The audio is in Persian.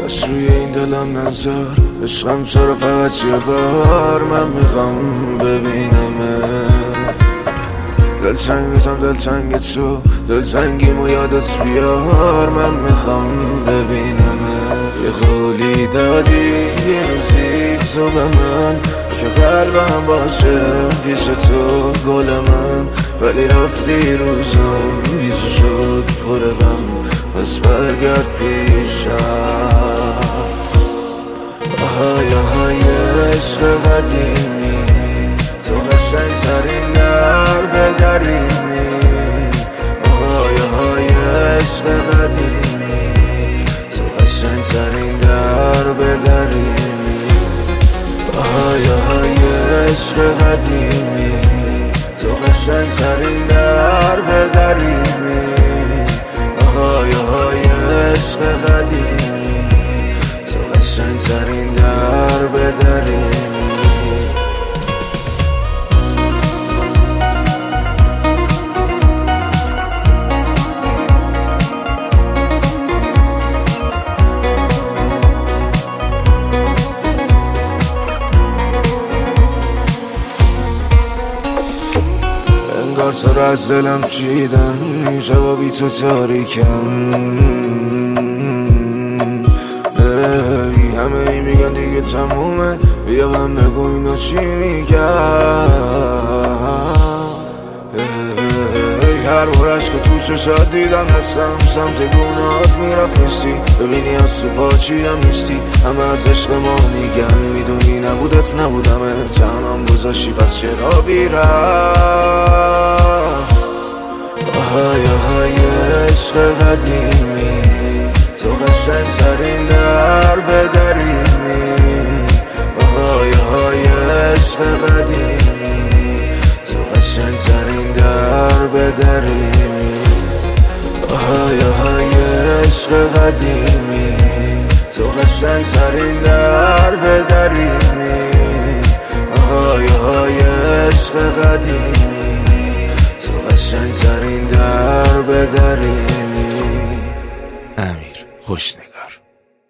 بس روی این دلم نذار. عشقم چرا فقط یه بار من میخوام ببینمه. دلتنگتم دلتنگ تو، دلتنگیمو یادت بیار من میخوام ببینمه. یه قولی دادی یه روزی تو به من که قلبم باشه پیش تو گل من، ولی رفتی روزم بیزو شد پر غم، پس برگرد پیشم. آهای آهای عشق قدیمی، تو قشنگ ترین در به دریمی. آهای آهای عشق قدیمی، تو قشنگ ترین در به دریمی. آهای آهای عشق قدیمی، تو قشنگ ترین در به دریمی. آهای آهای عشق قدیمی، تو قشنگ ترین در به دریمی. انگار تو رو از دلم چیدن، این جوابی تو تاریکم. همه ای میگن دیگه تمومه، بیا من بگو اینا چی میگن. هر بار عشق تو چشات دیدم دستم سمت گونهات میرفت نیستی. ببینی از تو پاچیم نیستی، همه از عشق ما میگن، میدونی نبودت نبودمه، تنهام گذاشتی پس چرا بیرم. آهای آهای عشق قدیمی، تو قشنگ ترین در به دریمی. آهای آهای عشق قدیمی، تو قشنگ ترین در به دریمی. آهای آهای عشق قدیمی، تو قشنگ ترین در به دریمی. آهای آهای عشق قدیمی، تو قشنگ ترین در به دریمی. امیر خوشنگ.